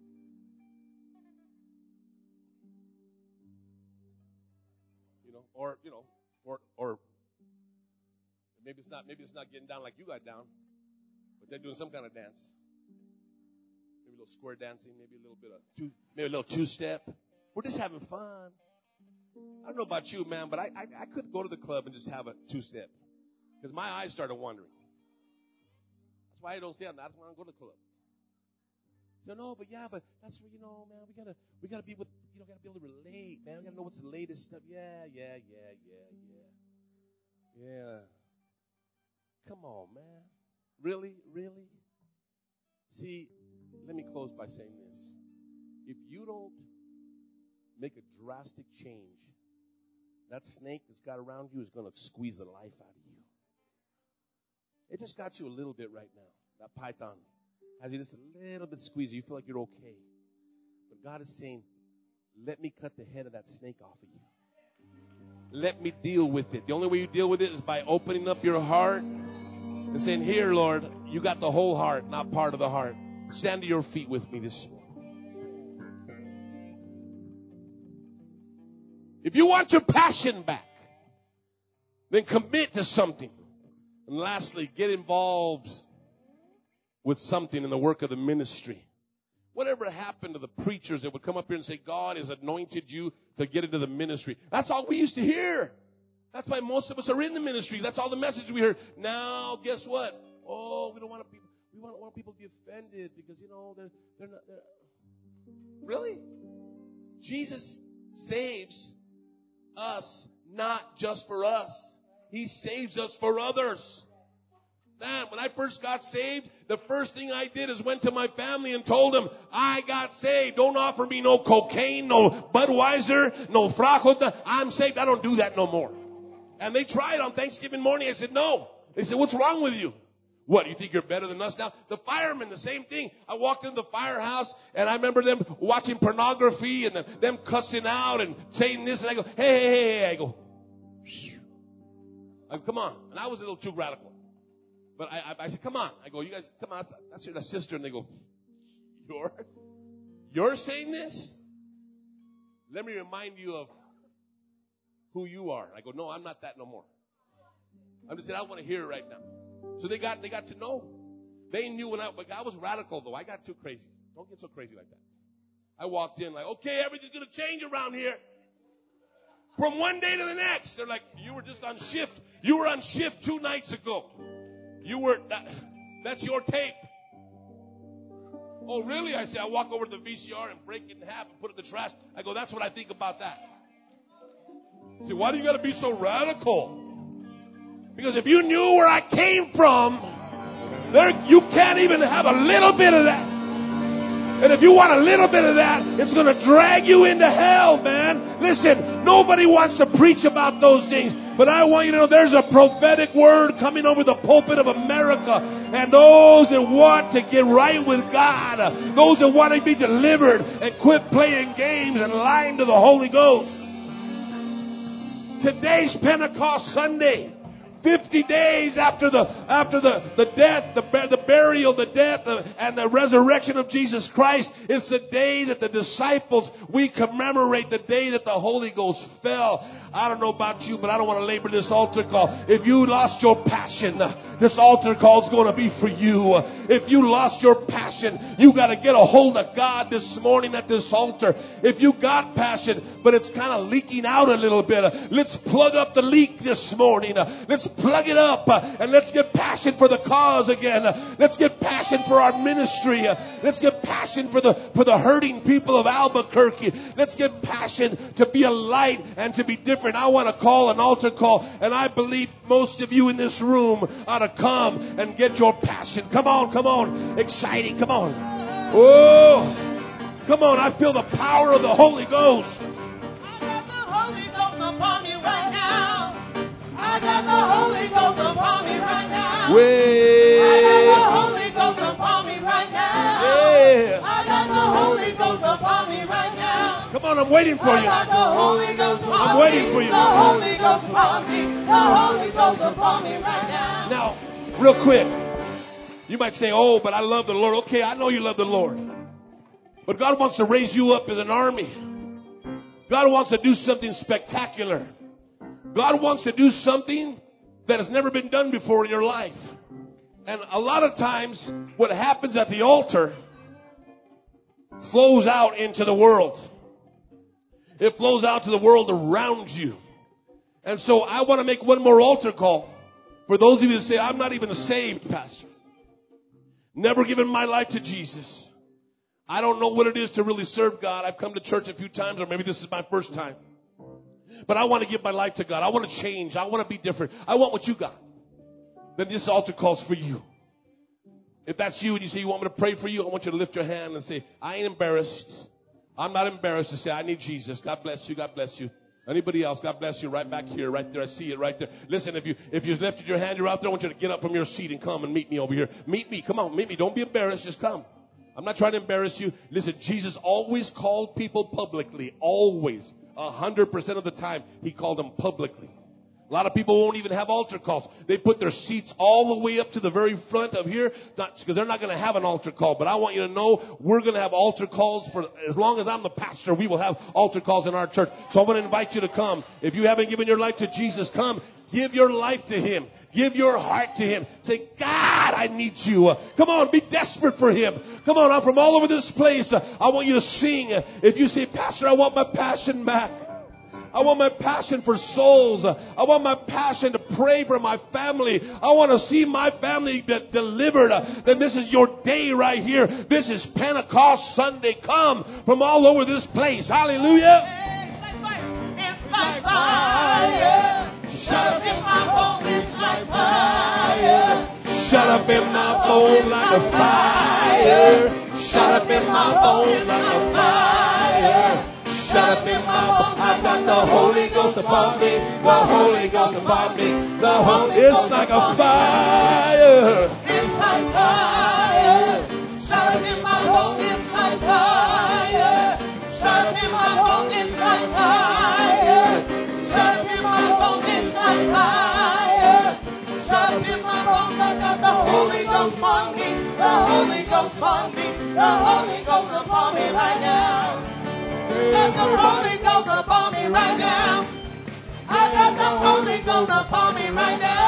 Or maybe it's not getting down like you got down, but they're doing some kind of dance. Maybe a little square dancing, maybe a little two-step. We're just having fun. I don't know about you, man, but I could go to the club and just have a two-step because my eyes started wandering. That's why I don't say that. That's why I don't go to the club. So no, but that's where, man, we gotta be with, gotta be able to relate, man. We gotta know what's the latest stuff. Yeah. Come on, man. Really? See, let me close by saying this. If you don't make a drastic change, that snake that's got around you is going to squeeze the life out of you. It just got you a little bit right now, that python. has you just a little bit squeezed. You feel like you're okay. But God is saying, let me cut the head of that snake off of you. Let me deal with it. The only way you deal with it is by opening up your heart and saying, here, Lord, you got the whole heart, not part of the heart. Stand to your feet with me this morning. If you want your passion back, then commit to something. And lastly, get involved with something in the work of the ministry. Whatever happened to the preachers that would come up here and say, God has anointed you to get into the ministry? That's all we used to hear. That's why most of us are in the ministry. That's all the message we heard. Now, guess what? Oh, we don't want people. We want people to be offended because, they're not. Really? Jesus saves us, not just for us. He saves us for others. Man, when I first got saved, the first thing I did is went to my family and told them, I got saved. Don't offer me no cocaine, no Budweiser, no Frajota. I'm saved. I don't do that no more. And they tried on Thanksgiving morning. I said, no. They said, what's wrong with you? What, you think you're better than us now? The firemen, the same thing. I walked into the firehouse and I remember them watching pornography and them cussing out and saying this. And I go, hey. I go, come on. And I was a little too radical. But I said, come on. I go, you guys, come on. That's your sister. And they go, you're saying this? Let me remind you of who you are. I go, no, I'm not that no more. I'm just saying, I want to hear it right now. So they got to know. They knew but I was radical though. I got too crazy. Don't get so crazy like that. I walked in like, okay, everything's going to change around here. From one day to the next. They're like, you were just on shift. You were on shift 2 nights ago. That's your tape. Oh, really? I said, I walk over to the VCR and break it in half and put it in the trash. I go, that's what I think about that. I say, why do you got to be so radical? Because if you knew where I came from, you can't even have a little bit of that. And if you want a little bit of that, it's going to drag you into hell, man. Listen, nobody wants to preach about those things. But I want you to know there's a prophetic word coming over the pulpit of America. And those that want to get right with God, those that want to be delivered and quit playing games and lying to the Holy Ghost. Today's Pentecost Sunday. 50 days after the death, the burial, the death, and the resurrection of Jesus Christ, it's the day that the disciples, we commemorate the day that the Holy Ghost fell. I don't know about you, but I don't want to labor this altar call. If you lost your passion, this altar call is going to be for you. If you lost your passion, you got to get a hold of God this morning at this altar. If you got passion, but it's kind of leaking out a little bit, let's plug up the leak this morning. Let's plug it up and let's get passion for the cause again. Let's get passion for our ministry. Let's get passion for the hurting people of Albuquerque. Let's get passion to be a light and to be different. I want to call an altar call, and I believe most of you in this room ought to come and get your passion. Come on. Exciting. Come on. Oh, come on. I feel the power of the Holy Ghost. I got the Holy Ghost upon me right now. I got the Holy Ghost upon me right now. I got the Holy Ghost upon me right now. Yeah. I got the Holy Ghost upon me right now. Come on, I'm waiting for you. I got the Holy Ghost upon me. I'm waiting for you. The Holy Ghost upon me. The Holy Ghost upon me right now. Now, real quick, you might say, oh, but I love the Lord. Okay, I know you love the Lord. But God wants to raise you up as an army. God wants to do something spectacular. God wants to do something that has never been done before in your life. And a lot of times, what happens at the altar flows out into the world. It flows out to the world around you. And so I want to make one more altar call for those of you that say, I'm not even saved, Pastor. Never given my life to Jesus. I don't know what it is to really serve God. I've come to church a few times, or maybe this is my first time. But I want to give my life to God. I want to change. I want to be different. I want what you got. Then this altar calls for you. If that's you and you say you want me to pray for you, I want you to lift your hand and say, I ain't embarrassed. I'm not embarrassed to say I need Jesus. God bless you. God bless you. Anybody else? God bless you. Right back here, right there. I see it right there. Listen, if you lifted your hand, you're out there. I want you to get up from your seat and come and meet me over here. Meet me. Come on, meet me. Don't be embarrassed. Just come. I'm not trying to embarrass you. Listen, Jesus always called people publicly. Always. 100% of the time, he called them publicly. A lot of people won't even have altar calls. They put their seats all the way up to the very front of here, because they're not going to have an altar call. But I want you to know we're going to have altar calls for as long as I'm the pastor. We will have altar calls in our church. So I'm going to invite you to come. If you haven't given your life to Jesus, come. Give your life to him. Give your heart to him. Say, God, I need you. Come on, be desperate for him. Come on, I'm from all over this place. I want you to sing. If you say, Pastor, I want my passion back. I want my passion for souls. I want my passion to pray for my family. I want to see my family get delivered. Then this is your day right here. This is Pentecost Sunday. Come from all over this place. Hallelujah. It's like fire. Shut up in my bones. It's like fire. Shut up in my bones like a fire. Shut up in my bones like a fire. Shut up in my bones. I got the Holy Ghost upon me. The Holy Ghost upon me. The Holy Ghost. It's like a fire. It's like fire. Shut up in my bones. It's like fire. Shut up in my bones. It's like fire. Shut up in my bones. It's like fire. Shut up in my bones. I got the Holy Ghost upon me. The Holy Ghost upon me. The Holy Ghost upon me right now. I got the Holy Ghost upon me right now. I got the Holy Ghost upon me right now.